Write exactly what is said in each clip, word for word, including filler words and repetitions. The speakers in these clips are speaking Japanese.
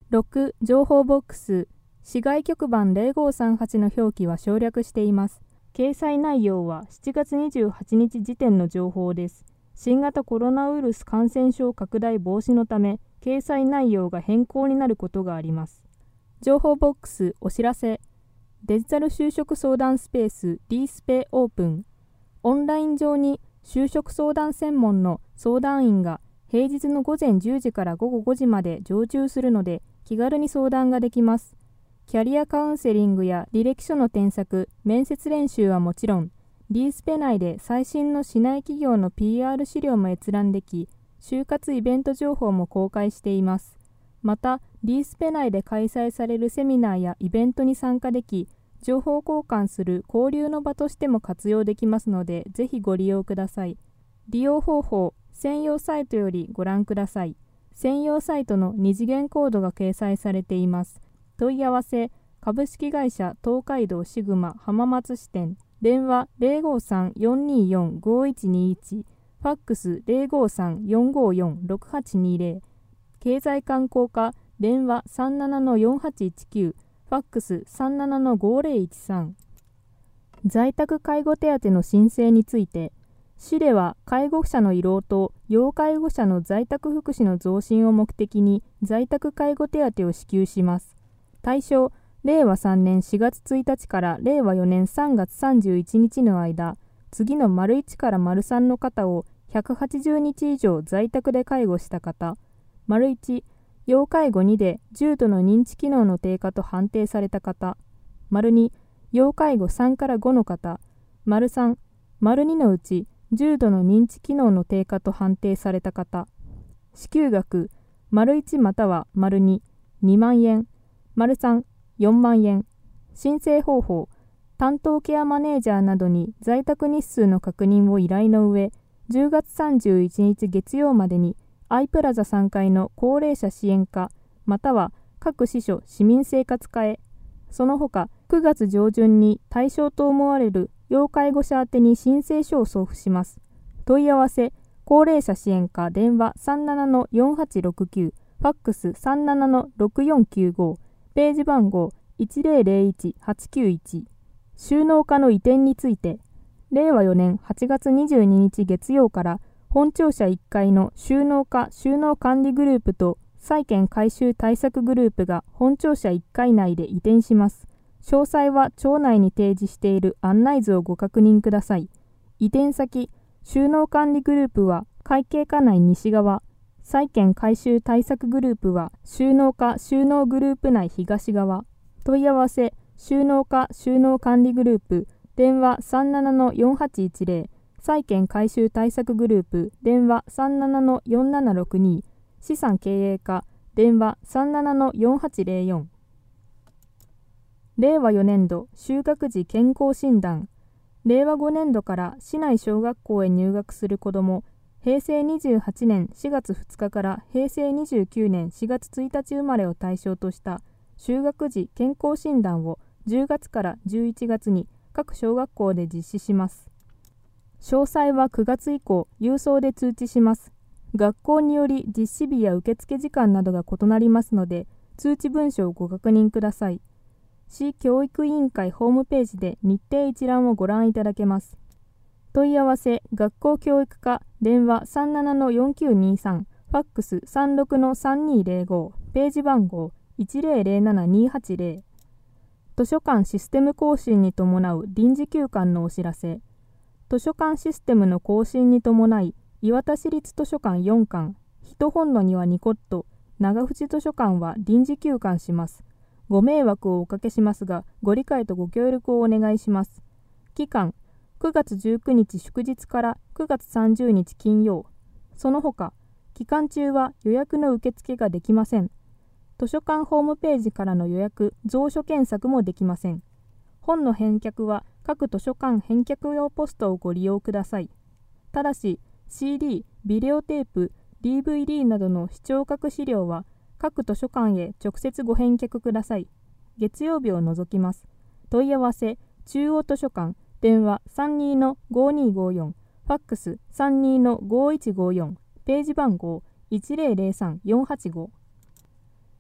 ろく. 情報ボックス。市外局番ゼロごさんはちの表記は省略しています。掲載内容はしちがつにじゅうはちにち時点の情報です。新型コロナウイルス感染症拡大防止のため、掲載内容が変更になることがあります。情報ボックスお知らせ。デジタル就職相談スペース D スペオープン。オンライン上に就職相談専門の相談員が平日の午前じゅうじから午後ごじまで常駐するので気軽に相談ができます。キャリアカウンセリングや履歴書の添削、面接練習はもちろん、D スペ内で最新の市内企業の ピーアール 資料も閲覧でき、就活イベント情報も公開しています。また、D スペ内で開催されるセミナーやイベントに参加でき、情報交換する交流の場としても活用できますので、ぜひご利用ください。利用方法、専用サイトよりご覧ください。専用サイトの二次元コードが掲載されています。問い合わせ、株式会社東海道シグマ浜松支店、電話 ゼロごさん よんにーよん ごいちにいち、ファックス ゼロごさん よんごよん ろくはちにゼロ、経済観光課、電話 さんななのよんはちいちきゅう、ファックス さんななのごゼロいちさん。在宅介護手当の申請について、市では介護者の慰労と要介護者の在宅福祉の増進を目的に在宅介護手当を支給します。対象、れいわさんねんしがつついたちかられいわよねんさんがつさんじゅういちにちの間、次の丸いちから丸さんの方をひゃくはちじゅうにち以上在宅で介護した方、丸いち、要介護にで重度の認知機能の低下と判定された方、丸に、要介護さんからごの方、丸さん、丸にのうち重度の認知機能の低下と判定された方、支給額、丸いちまたは丸に、にまんえん、丸さん、よんまんえん。申請方法、担当ケアマネージャーなどに在宅日数の確認を依頼の上、じゅうがつさんじゅういちにち月曜までにアイプラザさんかいの高齢者支援課、または各支所市民生活課へ、その他くがつ上旬に対象と思われる要介護者宛てに申請書を送付します。問い合わせ、高齢者支援課電話 さんななのよんはちろくきゅう、ファックス さんななのろくよんきゅうご、ページ番号 いちゼロゼロいちはちきゅういち。収納課の移転について、れいわよねんはちがつにじゅうににち月曜から本庁舎いっかいの収納課収納管理グループと債権回収対策グループが本庁舎いっかい内で移転します。詳細は庁内に提示している案内図をご確認ください。移転先、収納管理グループは会計課内西側、債権回収対策グループは収納課収納グループ内東側。問い合わせ、収納課収納管理グループ電話 さんななのよんはちいちゼロ、債権回収対策グループ電話 さんななのよんななろくに、資産経営課電話 さんななのよんはちゼロよん。れいわよねんど就学時健康診断。れいわごねんどから市内小学校へ入学する子ども、へいせいにじゅうはちねんしがつふつかからへいせいにじゅうきゅうねんしがつついたち生まれを対象とした就学時健康診断をじゅうがつからじゅういちがつに各小学校で実施します。詳細はくがつ以降、郵送で通知します。学校により実施日や受付時間などが異なりますので、通知文書をご確認ください。市教育委員会ホームページで日程一覧をご覧いただけます。問い合わせ、学校教育課電話 さんななのよんきゅうにさん、ファックス さんろくのさんにーぜろご、ページ番号 いちゼロゼロななにーはちゼロ。図書館システム更新に伴う臨時休館のお知らせ。図書館システムの更新に伴い、磐田市立図書館よんかん、一本の庭にコット、長渕図書館は臨時休館します。ご迷惑をおかけしますが、ご理解とご協力をお願いします。期間、くがつじゅうくにち祝日からくがつさんじゅうにち金曜。その他、期間中は予約の受付ができません。図書館ホームページからの予約、蔵書検索もできません。本の返却は各図書館返却用ポストをご利用ください。ただし、シーディー、ビデオテープ、ディーブイディー などの視聴覚資料は各図書館へ直接ご返却ください。月曜日を除きます。問い合わせ、中央図書館、電話 さんにーのごにーごよん、ファックス さんにーのごいちごよん、ページ番号 いちゼロゼロさんよんはちご。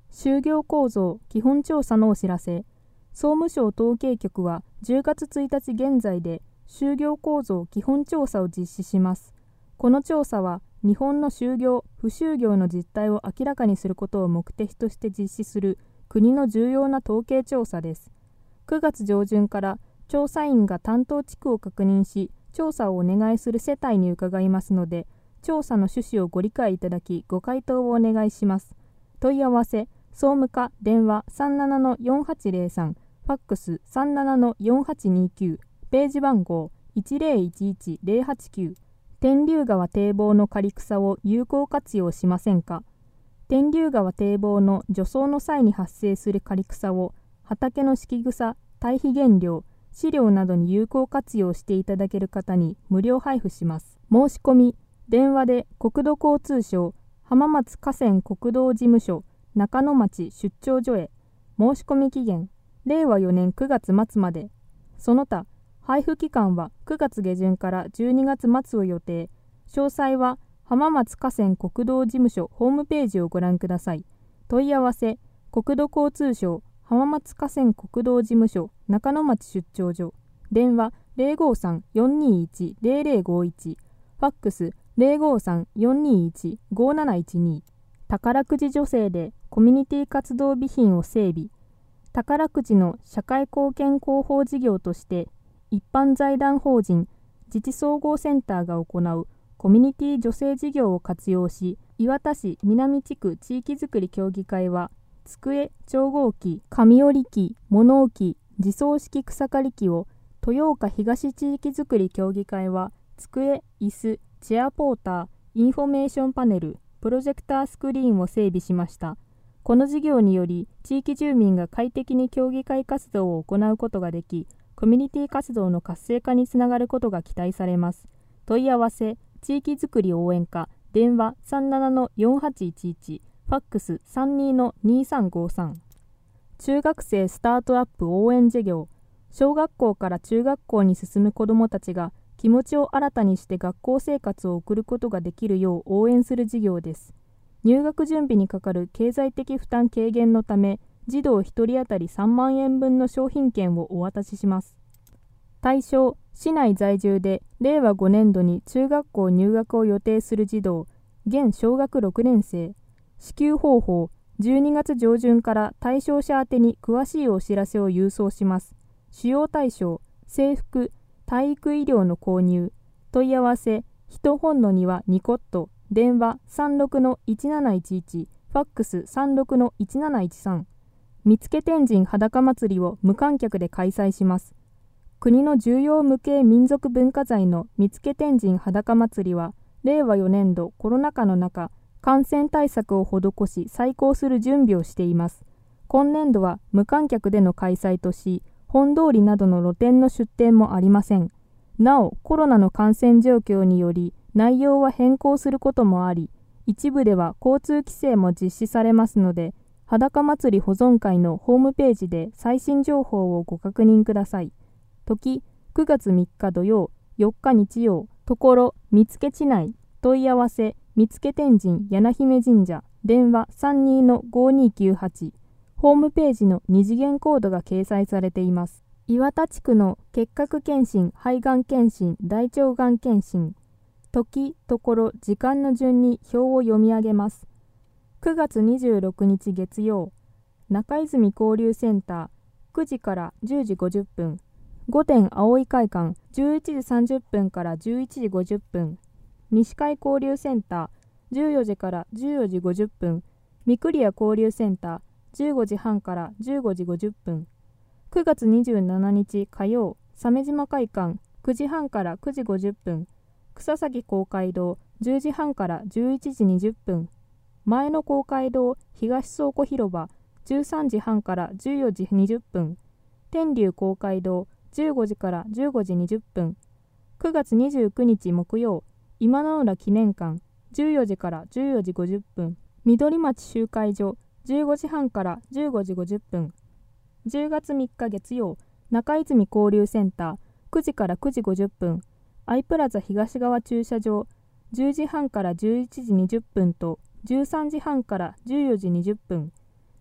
就業構造基本調査のお知らせ。総務省統計局はじゅうがつついたち現在で就業構造基本調査を実施します。この調査は日本の就業・不就業の実態を明らかにすることを目的として実施する国の重要な統計調査です。くがつ上旬から調査員が担当地区を確認し、調査をお願いする世帯に伺いますので、調査の趣旨をご理解いただき、ご回答をお願いします。問い合わせ、総務課電話 さんななのよんはちぜろさん、ファックス さんななのよんはちにきゅう、ページ番号 いちぜろいちいちぜろはちきゅう。天竜川堤防の刈草を有効活用しませんか。天竜川堤防の除草の際に発生する刈草を畑の敷草、堆肥原料、飼料などに有効活用していただける方に無料配布します。申し込み、電話で国土交通省浜松河川国道事務所中野町出張所へ。申し込み期限、れいわよねんくがつまつまで。その他、配布期間はくがつげじゅんからじゅうにがつまつを予定。詳細は浜松河川国道事務所ホームページをご覧ください。問い合わせ、国土交通省浜松河川国道事務所中野町出張所。電話 ゼロごさんよんにいちゼロゼロごいち、ファックス ゼロごさんよんにいちごなないちに。宝くじ助成でコミュニティ活動備品を整備。宝くじの社会貢献広報事業として一般財団法人自治総合センターが行うコミュニティ助成事業を活用し、磐田市南地区地域づくり協議会は机、調合機、紙織機、物置、自走式草刈り機を、豊岡東地域づくり協議会は机、椅子、チェアポーター、インフォメーションパネル、プロジェクタースクリーンを整備しました。この事業により地域住民が快適に協議会活動を行うことができ、コミュニティ活動の活性化につながることが期待されます。問い合わせ、地域づくり応援課、電話 さんななのよんはちいちいち、ファックス さんにのにさんごさん。中学生スタートアップ応援事業。小学校から中学校に進む子どもたちが気持ちを新たにして学校生活を送ることができるよう応援する事業です。入学準備にかかる経済的負担軽減のため、児童ひとり当たりさんまんえんぶんの商品券をお渡しします。対象、市内在住でれいわごねんどに中学校入学を予定する児童、現小学ろくねんせい。支給方法、じゅうにがつじょうじゅんから対象者宛てに詳しいお知らせを郵送します。使用対象、制服、体育医療の購入。問い合わせ、いち本の庭にコット、電話 さんろくのいちなないちいち、ファックス さんろくのいちなないちさん。見附天神裸祭りを無観客で開催します。国の重要無形民族文化財の見附天神裸祭りは、れいわよねんどコロナ禍の中、感染対策を施し再興する準備をしています。今年度は無観客での開催とし、本通りなどの露店の出店もありません。なお、コロナの感染状況により内容は変更することもあり、一部では交通規制も実施されますので、裸祭り保存会のホームページで最新情報をご確認ください。時、くがつみっか土曜、よっか日曜、ところ、見附地内、問い合わせ、見附天神柳姫神社、電話 さんにのごにきゅうはち。ホームページの二次元コードが掲載されています。磐田地区の結核検診、肺がん検診、大腸がん検診。時、ところ、時間の順に表を読み上げます。くがつにじゅうろくにち月曜、中泉交流センター、くじからじゅうじごじゅっぷん。御殿葵会館、じゅういちじさんじゅっぷんからじゅういちじごじゅっぷん。西海交流センター、じゅうよじからじゅうよじごじゅっぷん。三栗屋交流センター、じゅうごじはんからじゅうごじごじゅっぷん。くがつにじゅうしちにち火曜、鮫島会館、くじはんからくじごじゅっぷん。草崎公会堂、じゅうじはんからじゅういちじにじゅっぷん。前の公会堂、東倉庫広場、じゅうさんじはんからじゅうよじにじゅっぷん。天竜公会堂、じゅうごじからじゅうごじにじゅっぷん。くがつにじゅうくにち木曜、今の浦記念館、じゅうよじからじゅうよじごじゅっぷん。緑町集会所、じゅうごじはんからじゅうごじごじゅっぷん。じゅうがつみっか月曜、中泉交流センター、くじからくじごじゅっぷん。アイプラザ東側駐車場、じゅうじはんからじゅういちじにじゅっぷんとじゅうさんじはんからじゅうよじにじゅっぷん。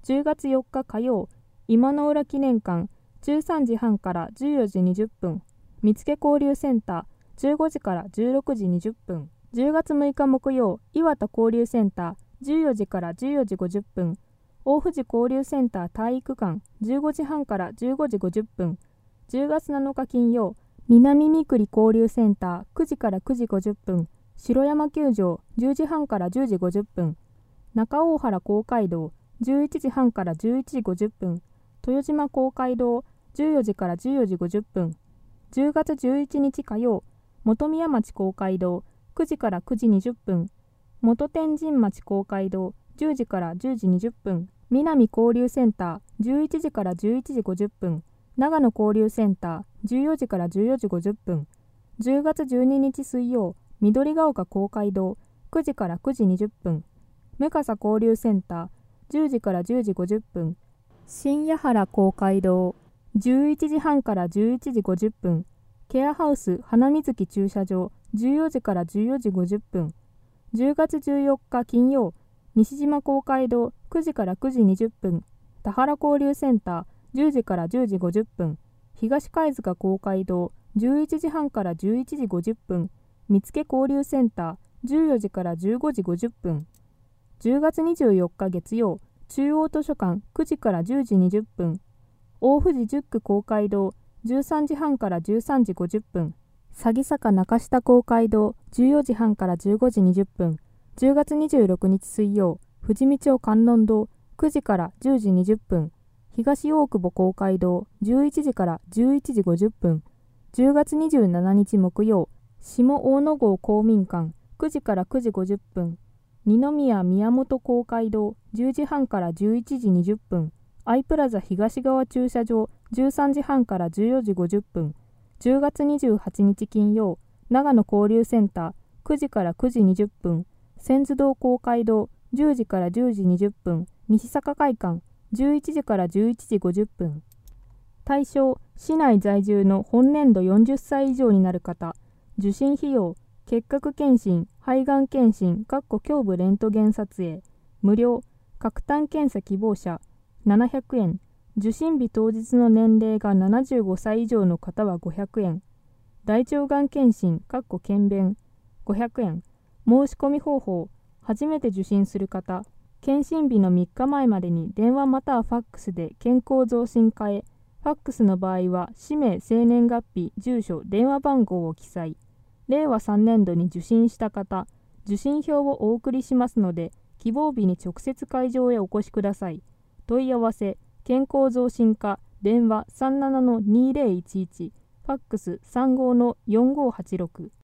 じゅうがつよっか火曜、今の浦記念館じゅうさんじはんからじゅうよじにじゅっぷん、見附交流センターじゅうごじからじゅうろくじにじゅっぷん、じゅうがつむいか木曜、岩田交流センターじゅうよじからじゅうよじごじゅっぷん、大藤交流センター体育館じゅうごじはんからじゅうごじごじゅっぷん、じゅうがつなのか金曜、南三栗交流センターくじからくじごじゅっぷん、城山球場じゅうじはんからじゅうじごじゅっぷん、中大原公会堂じゅういちじはんからじゅういちじごじゅっぷん、豊島公会堂じゅうよじからじゅうよじごじゅっぷん、じゅうがつじゅういちにち火曜、本宮町公会堂くじからくじにじゅっぷん、元天神町公会堂じゅうじからじゅうじにじゅっぷん、南交流センターじゅういちじからじゅういちじごじゅっぷん、長野交流センターじゅうよじからじゅうよじごじゅっぷん、じゅうがつじゅうににち水曜、緑ヶ丘公会堂くじからくじにじゅっぷん、向笠交流センターじゅうじからじゅうじごじゅっぷん、新谷原公会堂じゅういちじはんからじゅういちじごじゅっぷん、ケアハウス花水木駐車場じゅうよじからじゅうよじごじゅっぷん、じゅうがつじゅうよっか金曜、西島公会堂くじからくじにじゅっぷん、田原交流センターじゅうじからじゅうじごじゅっぷん、東貝塚公会堂じゅういちじはんからじゅういちじごじゅっぷん、見附交流センターじゅうよじからじゅうごじごじゅっぷん、じゅうがつにじゅうよっか月曜、中央図書館くじからじゅうじにじゅっぷん、大藤十区公会堂じゅうさんじはんからじゅうさんじごじゅっぷん、鷺坂中下公会堂じゅうよじはんからじゅうごじにじゅっぷん、じゅうがつにじゅうろくにち水曜、富士見町観音堂くじからじゅうじにじゅっぷん、東大久保公会堂じゅういちじからじゅういちじごじゅっぷん、じゅうがつにじゅうしちにち木曜、下大野郷公民館くじからくじごじゅっぷん、二宮宮本公会堂じゅうじはんからじゅういちじにじゅっぷん、アイプラザ東側駐車場じゅうさんじはんからじゅうよじごじゅっぷん、じゅうがつにじゅうはちにち金曜、長野交流センターくじからくじにじゅっぷん、千頭堂公会堂じゅうじからじゅうじにじゅっぷん、西坂会館じゅういちじからじゅういちじごじゅっぷん。対象、市内在住の本年度よんじゅっさい以上になる方、受診費用、結核検診、肺がん検診、胸部レントゲン撮影、無料、核炭検査希望者、ななひゃくえん、受診日当日の年齢がななじゅうごさい以上の方はごひゃくえん、大腸がん検診、検便、ごひゃくえん、申し込み方法、初めて受診する方、検診日のみっかまえまでに電話またはファックスで健康増進課へ、ファックスの場合は氏名、生年月日、住所、電話番号を記載。れいわさんねんどに受診した方、受診票をお送りしますので、希望日に直接会場へお越しください。問い合わせ、健康増進課、電話 さんななのにぜろいちいち、ファックス さんごのよんごはちろく。